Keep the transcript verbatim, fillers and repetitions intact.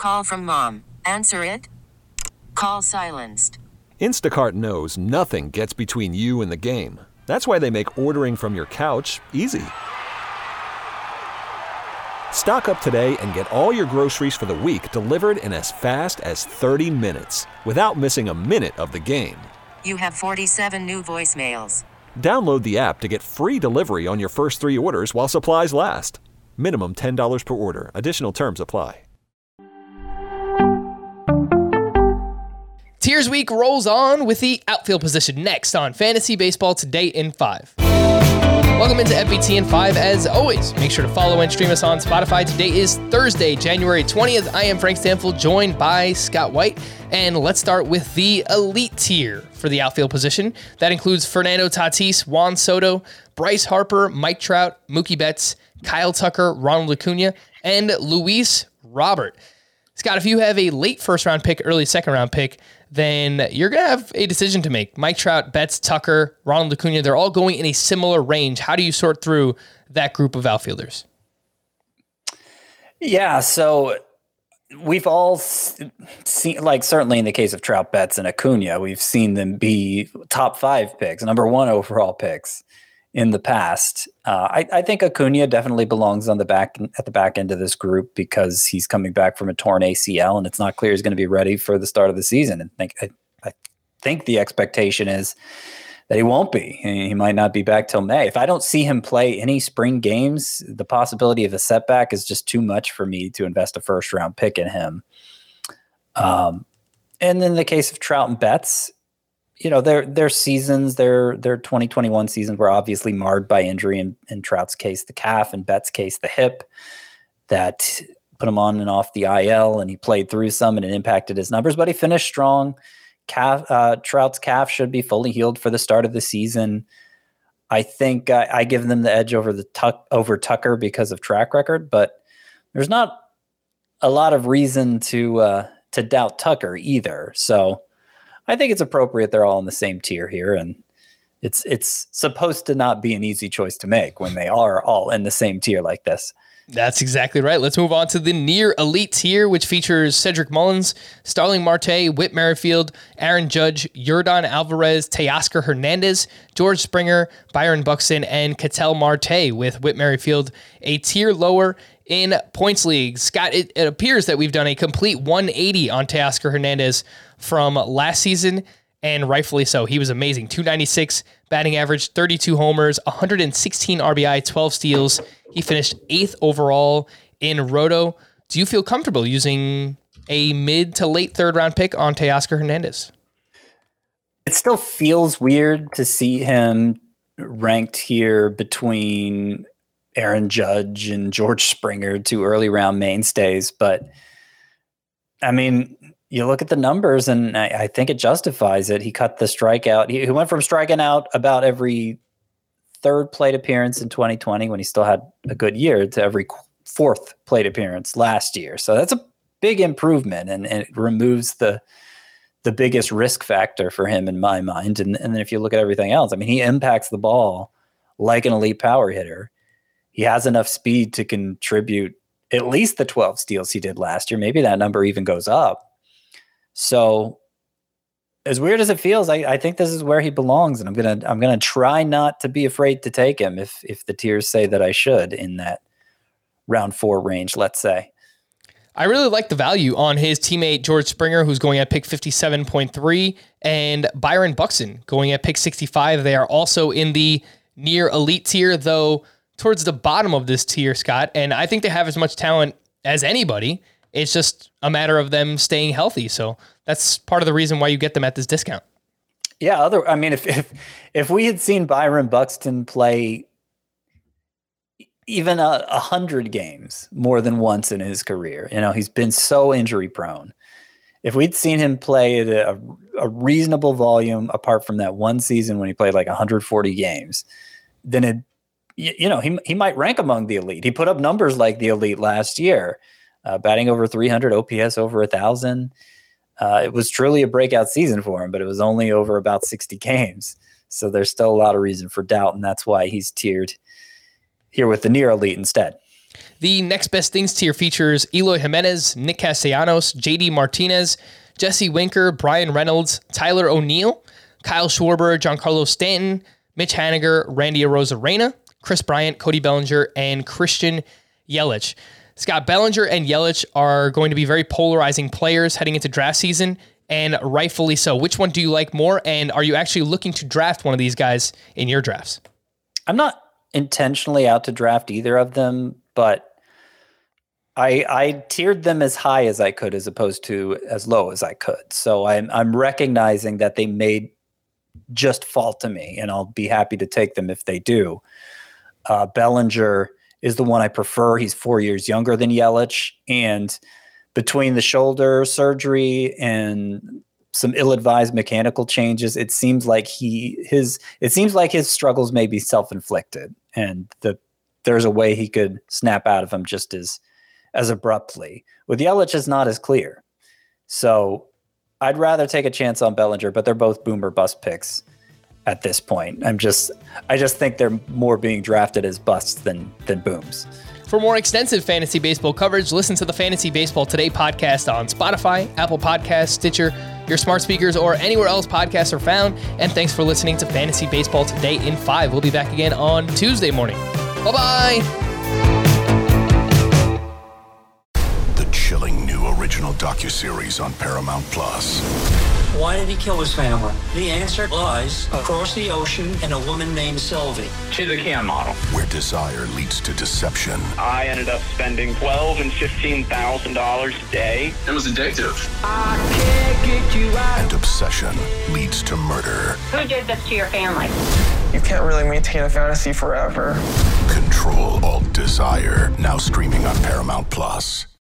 Call from mom. Answer it. Call silenced. Instacart knows nothing gets between you and the game. That's why they make ordering from your couch easy. Stock up today and get all your groceries for the week delivered in as fast as thirty minutes without missing a minute of the game. You have forty-seven new voicemails. Download the app to get free delivery on your first three orders while supplies last. Minimum ten dollars per order. Additional terms apply. Tiers Week rolls on with the outfield position next on Fantasy Baseball Today in five. Welcome into F B T in five as always. Make sure to follow and stream us on Spotify. Today is Thursday, January twentieth. I am Frank Stanfield, joined by Scott White. And let's start with the elite tier for the outfield position. That includes Fernando Tatis, Juan Soto, Bryce Harper, Mike Trout, Mookie Betts, Kyle Tucker, Ronald Acuna, and Luis Robert. Scott, if you have a late first round pick, early second round pick, then you're going to have a decision to make. Mike Trout, Betts, Tucker, Ronald Acuna, they're all going in a similar range. How do you sort through that group of outfielders? Yeah, so we've all seen, like certainly in the case of Trout, Betts, and Acuna, we've seen them be top five picks, number one overall picks in the past. Uh, I, I think Acuna definitely belongs on the back at the back end of this group because he's coming back from a torn A C L, and it's not clear he's going to be ready for the start of the season. And think, I, I think the expectation is that he won't be. He might not be back till May. If I don't see him play any spring games, the possibility of a setback is just too much for me to invest a first round pick in him. Um, and in the case of Trout and Betts, you know, their their seasons, their their twenty twenty-one seasons were obviously marred by injury. In, in Trout's case, the calf, and Betts' case, the hip, that put him on and off the I L, and he played through some, and it impacted his numbers. But he finished strong. Calf, uh, Trout's calf should be fully healed for the start of the season. I think I, I give them the edge over the tuck, over Tucker because of track record, but there's not a lot of reason to uh, to doubt Tucker either. So I think it's appropriate they're all in the same tier here, and it's it's supposed to not be an easy choice to make when they are all in the same tier like this. That's exactly right. Let's move on to the near elite tier, which features Cedric Mullins, Starling Marte, Whit Merrifield, Aaron Judge, Yordan Alvarez, Teoscar Hernandez, George Springer, Byron Buxton, and Ketel Marte, with Whit Merrifield a tier lower in points league. Scott, it, it appears that we've done a complete one eighty on Teoscar Hernandez from last season, and rightfully so. He was amazing. two ninety-six batting average, thirty-two homers, one hundred sixteen R B I, twelve steals. He finished eighth overall in Roto. Do you feel comfortable using a mid to late third round pick on Teoscar Hernandez? It still feels weird to see him ranked here between Aaron Judge and George Springer, two early round mainstays. But I mean, you look at the numbers, and I, I think it justifies it. He cut the strikeout. He, he went from striking out about every third plate appearance in twenty twenty, when he still had a good year, to every fourth plate appearance last year. So that's a big improvement, and, and it removes the the biggest risk factor for him in my mind. And, and then if you look at everything else, I mean, he impacts the ball like an elite power hitter. He has enough speed to contribute at least the twelve steals he did last year. Maybe that number even goes up. So as weird as it feels, I, I think this is where he belongs, and I'm gonna I'm gonna try not to be afraid to take him if if the tiers say that I should in that round four range, let's say. I really like the value on his teammate George Springer, who's going at pick fifty-seven point three, and Byron Buxton going at pick sixty-five. They are also in the near elite tier, though towards the bottom of this tier, Scott, and I think they have as much talent as anybody. It's just a matter of them staying healthy. So that's part of the reason why you get them at this discount. Yeah. Other, I mean, if, if, if we had seen Byron Buxton play even a, a hundred games more than once in his career, you know, he's been so injury prone. If we'd seen him play at a, a reasonable volume, apart from that one season when he played like one hundred forty games, then it, you, you know, he, he might rank among the elite. He put up numbers like the elite last year. Uh, batting over three hundred, O P S over one thousand. Uh, it was truly a breakout season for him, but it was only over about sixty games. So there's still a lot of reason for doubt, and that's why he's tiered here with the near elite instead. The next best things tier features Eloy Jimenez, Nick Castellanos, J D Martinez, Jesse Winker, Brian Reynolds, Tyler O'Neill, Kyle Schwarber, Giancarlo Stanton, Mitch Haniger, Randy Arozarena, Chris Bryant, Cody Bellinger, and Christian Yelich. Scott, Bellinger and Yelich are going to be very polarizing players heading into draft season, and rightfully so. Which one do you like more, and are you actually looking to draft one of these guys in your drafts? I'm not intentionally out to draft either of them, but I I tiered them as high as I could as opposed to as low as I could. So I'm I'm recognizing that they may just fall to me, and I'll be happy to take them if they do. Uh, Bellinger is the one I prefer. He's four years younger than Yelich, and between the shoulder surgery and some ill-advised mechanical changes, it seems like he his it seems like his struggles may be self-inflicted, and the there's a way he could snap out of them just as as abruptly. With Yelich, it's not as clear. So I'd rather take a chance on Bellinger, but they're both boom or bust picks at this point. I'm just I just think they're more being drafted as busts than than booms. For more extensive fantasy baseball coverage, listen to the Fantasy Baseball Today podcast on Spotify, Apple Podcasts, Stitcher, your smart speakers, or anywhere else podcasts are found. And thanks for listening to Fantasy Baseball Today in five. We'll be back again on Tuesday morning. Bye-bye. Chilling new original docuseries on Paramount Plus. Why did he kill his family? The answer lies across the ocean in a woman named Sylvie. She's a cam model. Where desire leads to deception. I ended up spending twelve and fifteen thousand dollars a day. It was addictive. I can't get you out. And obsession leads to murder. Who did this to your family? You can't really maintain a fantasy forever. Control Alt Desire. Now streaming on Paramount Plus.